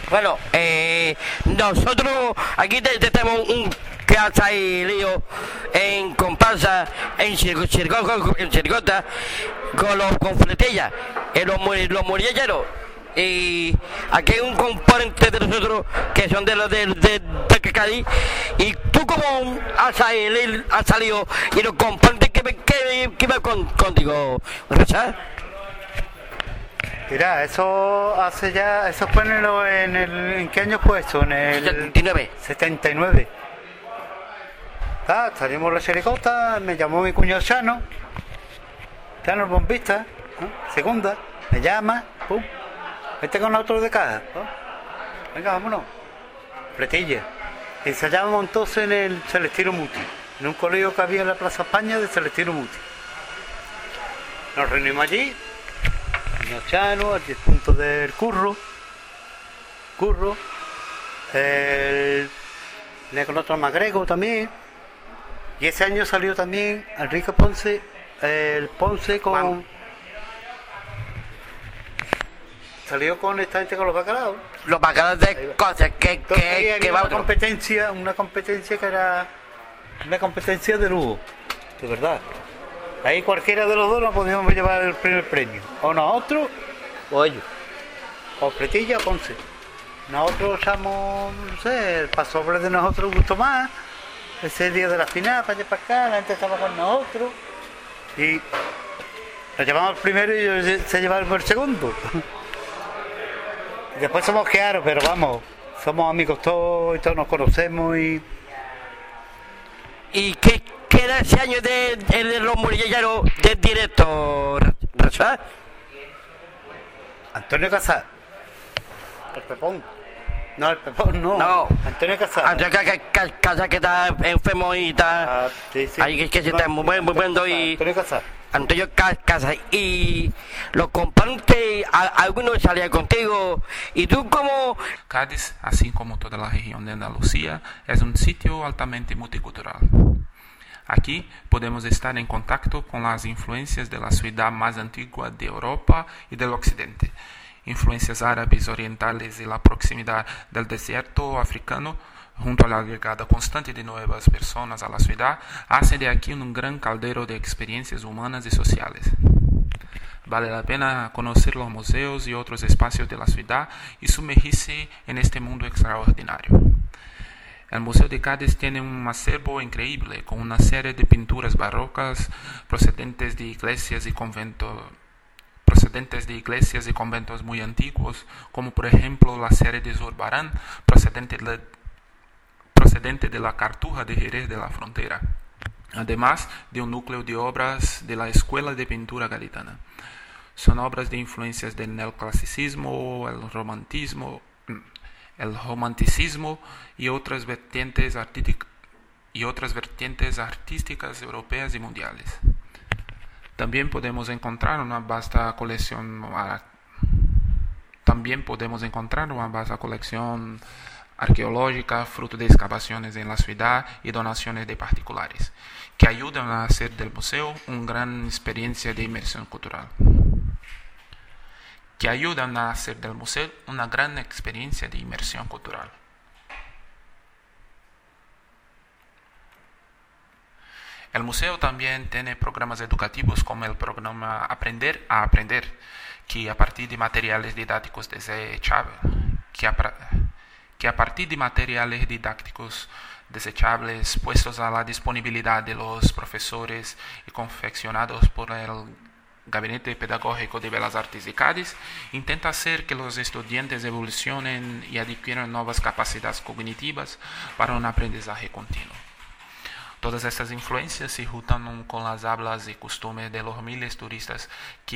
Bueno, nosotros aquí tenemos un casa y lío en comparsa, en chirigota, con fletillas, en los murilleros. Y aquí hay un componente de nosotros que son de los de Cádiz. Y tú como has salido y los componentes que va contigo, Rosa. Mira, eso fue ¿en qué año fue eso? En el 79. 79. Salimos la chirigota, me llamó mi cuñado Chano el bombista, ¿no? Segunda, me llama, pum, vete con nosotros de caja, ¿no? Venga, vámonos, fletilla. Ensayábamos entonces en el Celestino Muti, en un colegio que había en la Plaza España de Celestino Muti. Nos reunimos allí, Chano, al 10 puntos del Curro, el otro Magrego también, y ese año salió también Enrique Ponce, el Ponce salió con esta gente con los bacalaos. Los bacalaos de cosas que va una competencia que era una competencia de lujo, de verdad. Ahí cualquiera de los dos nos podíamos llevar el primer premio. O nosotros, o ellos. O Fletilla o Ponce. Nosotros usamos, no sé, el pasobre de nosotros gustó más. Ese día de la final, para allá para acá, la gente estaba con nosotros. Y nos llevamos el primero y ellos se llevaron el segundo. Y después somos claros, pero vamos, somos amigos todos y todos nos conocemos y... ¿Y qué era ese año de los murilleros de directo, Rosa? Antonio Casar. El Pepón. No, el Pepón no. No. Antonio Casar. Antonio Casar que está enfermo y está... sí. Ahí que se está muriendo y... Antonio Casar. Antonio Casar. Y los componentes, algunos salían contigo. Y tú como... Cádiz, así como toda la región de Andalucía, es un sitio altamente multicultural. Aquí podemos estar en contacto con las influencias de la ciudad más antigua de Europa y del Occidente. Influencias árabes, orientales y la proximidad del desierto africano, junto a la llegada constante de nuevas personas a la ciudad, hace de aquí un gran caldero de experiencias humanas y sociales. Vale la pena conocer los museos y otros espacios de la ciudad y sumergirse en este mundo extraordinario. El Museo de Cádiz tiene un acervo increíble con una serie de pinturas barrocas procedentes de iglesias y conventos muy antiguos, como por ejemplo la serie de Zurbarán, procedente de la Cartuja de Jerez de la Frontera, además de un núcleo de obras de la Escuela de Pintura Gaditana. Son obras de influencias del neoclasicismo, el romanticismo y otras vertientes artísticas europeas y mundiales. También podemos encontrar una vasta colección arqueológica, fruto de excavaciones en la ciudad y donaciones de particulares, que ayudan a hacer del museo una gran experiencia de inmersión cultural. El museo también tiene programas educativos como el programa Aprender a Aprender, que a partir de materiales didácticos desechables puestos a la disponibilidad de los profesores y confeccionados por el Gabinete Pedagógico de Belas Artes de Cádiz, intenta hacer que los estudiantes evolucionen y adquieran nuevas capacidades cognitivas para un aprendizaje continuo. Todas estas influencias se juntan con las hablas y costumbres de los miles de turistas que